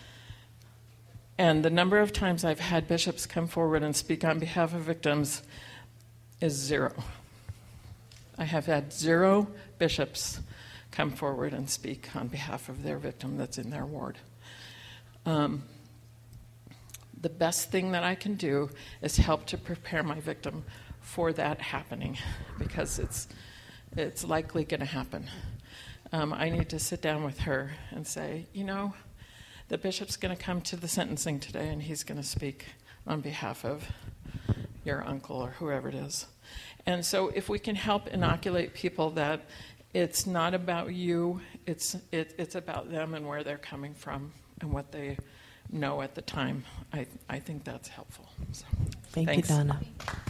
And the number of times I've had bishops come forward and speak on behalf of victims is zero. I have had zero bishops come forward and speak on behalf of their victim that's in their ward. Um, the best thing that I can do is help to prepare my victim for that happening, because it's it's likely going to happen. Um, I need to sit down with her and say, you know, the bishop's going to come to the sentencing today and he's going to speak on behalf of your uncle or whoever it is. And so if we can help inoculate people that it's not about you, it's it, it's about them and where they're coming from and what they know at the time, I I think that's helpful. So, Thank thanks. you, Donna.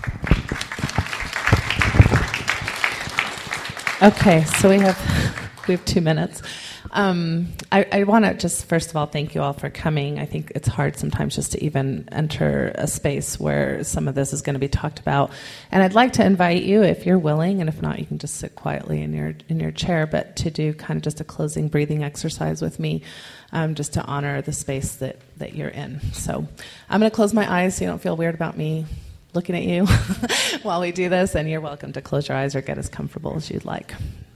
Okay, so we have we have two minutes. Um, I, I want to just first of all thank you all for coming. I think it's hard sometimes just to even enter a space where some of this is going to be talked about. And I'd like to invite you, if you're willing, and if not, you can just sit quietly in your in your chair, but to do kind of just a closing breathing exercise with me, um, just to honor the space that, that you're in. So I'm going to close my eyes so you don't feel weird about me looking at you while we do this, and you're welcome to close your eyes or get as comfortable as you'd like.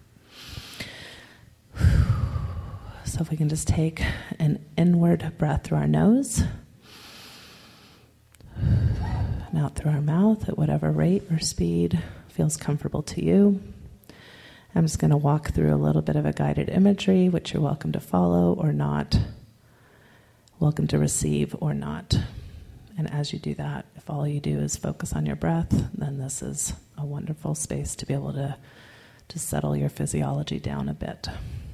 So if we can just take an inward breath through our nose and out through our mouth at whatever rate or speed feels comfortable to you. I'm just going to walk through a little bit of a guided imagery, which you're welcome to follow or not, welcome to receive or not. And as you do that, if all you do is focus on your breath, then this is a wonderful space to be able to, to settle your physiology down a bit.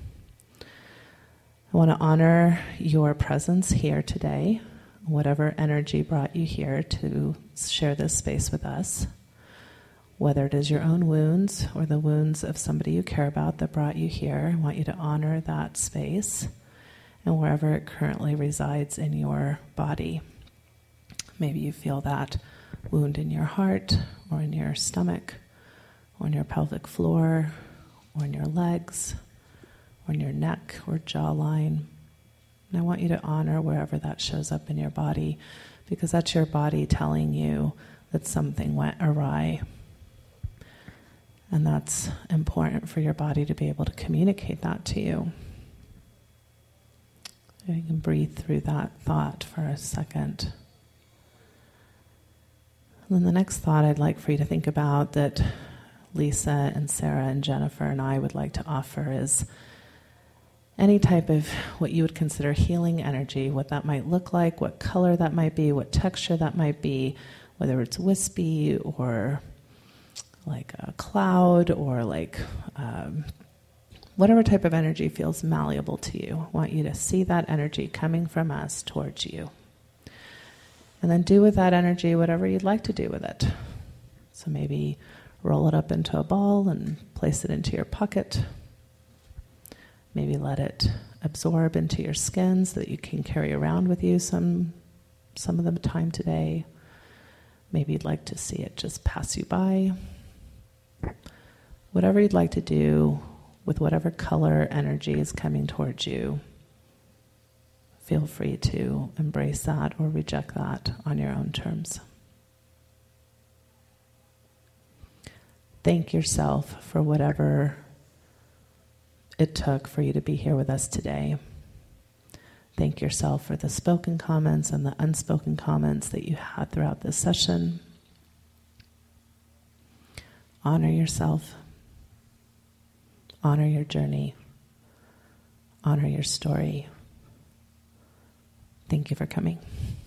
I want to honor your presence here today, whatever energy brought you here to share this space with us, whether it is your own wounds or the wounds of somebody you care about that brought you here. I want you to honor that space and wherever it currently resides in your body. Maybe you feel that wound in your heart or in your stomach or in your pelvic floor or in your legs or in your neck or jawline. And I want you to honor wherever that shows up in your body, because that's your body telling you that something went awry. And that's important for your body to be able to communicate that to you. You can breathe through that thought for a second. And then the next thought I'd like for you to think about that Lisa and Sarah and Jennifer and I would like to offer is any type of what you would consider healing energy, what that might look like, what color that might be, what texture that might be, whether it's wispy or like a cloud or like um, whatever type of energy feels malleable to you. I want you to see that energy coming from us towards you. And then do with that energy whatever you'd like to do with it. So maybe roll it up into a ball and place it into your pocket. Maybe let it absorb into your skin so that you can carry around with you some some of the time today. Maybe you'd like to see it just pass you by. Whatever you'd like to do with whatever color energy is coming towards you, feel free to embrace that or reject that on your own terms. Thank yourself for whatever it took for you to be here with us today. Thank yourself for the spoken comments and the unspoken comments that you had throughout this session. Honor yourself. Honor your journey. Honor your story. Thank you for coming.